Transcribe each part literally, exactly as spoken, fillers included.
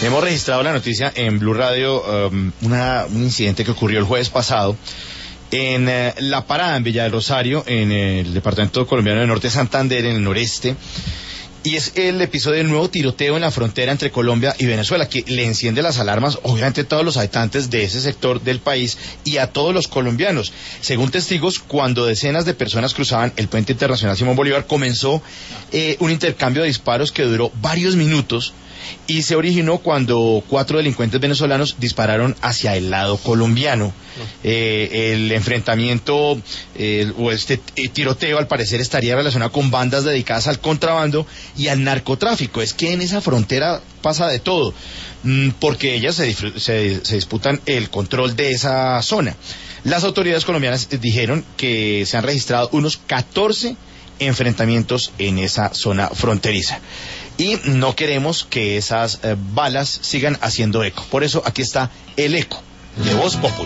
Hemos registrado la noticia en Blue Radio, um, una, un incidente que ocurrió el jueves pasado en uh, La Parada, en Villa del Rosario, en el departamento colombiano del norte de Santander, en el noreste. Y es el episodio del nuevo tiroteo en la frontera entre Colombia y Venezuela, que le enciende las alarmas, obviamente, a todos los habitantes de ese sector del país y a todos los colombianos. Según testigos, cuando decenas de personas cruzaban el puente internacional Simón Bolívar, comenzó eh, un intercambio de disparos que duró varios minutos y se originó cuando cuatro delincuentes venezolanos dispararon hacia el lado colombiano. Eh, el enfrentamiento eh, o este eh, tiroteo al parecer estaría relacionado con bandas dedicadas al contrabando y al narcotráfico. Es que en esa frontera pasa de todo, mmm, porque ellas se, se, se disputan el control de esa zona. Las autoridades colombianas dijeron que se han registrado unos catorce enfrentamientos en esa zona fronteriza. Y no queremos que esas eh, balas sigan haciendo eco. Por eso aquí está el eco de Voz Populi.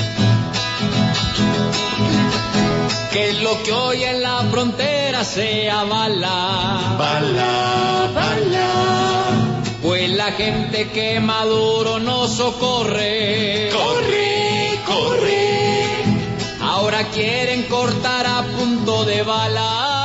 Que lo que hoy en la frontera sea bala, bala, bala. Pues la gente que Maduro no socorre, corre, corre. Ahora quieren cortar a punto de balas.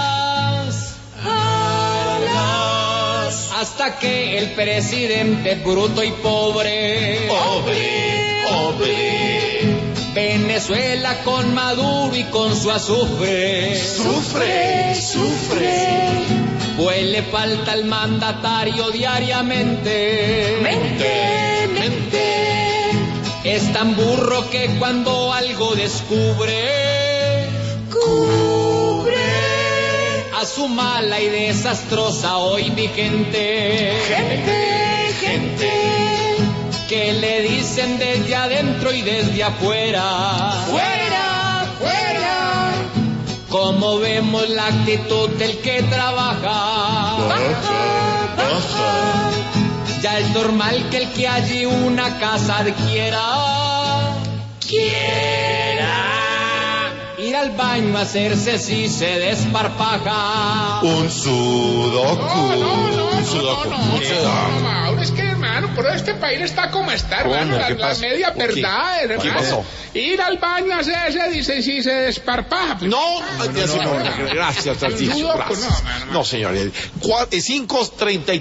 Hasta que el presidente es bruto y pobre, pobre, pobre. Venezuela con Maduro y con su azufre, sufre, sufre. Pues le falta al mandatario diariamente, mente, mente. Es tan burro que cuando algo descubre, cubre a su mala y desastrosa hoy vigente, gente, gente, que le dicen desde adentro y desde afuera, fuera, fuera. Como vemos la actitud del que trabaja, baja, baja. Ya es normal que el que allí una casa adquiera, quiera ir al baño a hacerse si se desparpaja. Un sudoku. No, no, no, un sudoku. no, no, no, no, no, Mauro, es que hermano, pero este país está como está, hermano, las la medias verdades, hermano. ¿Qué pasó? Ir al baño a hacerse, dice, si se desparpaja. Pues, no, no, no, no, no, no, gracias, Tarcisio, gracias. No, no, señor, cinco treinta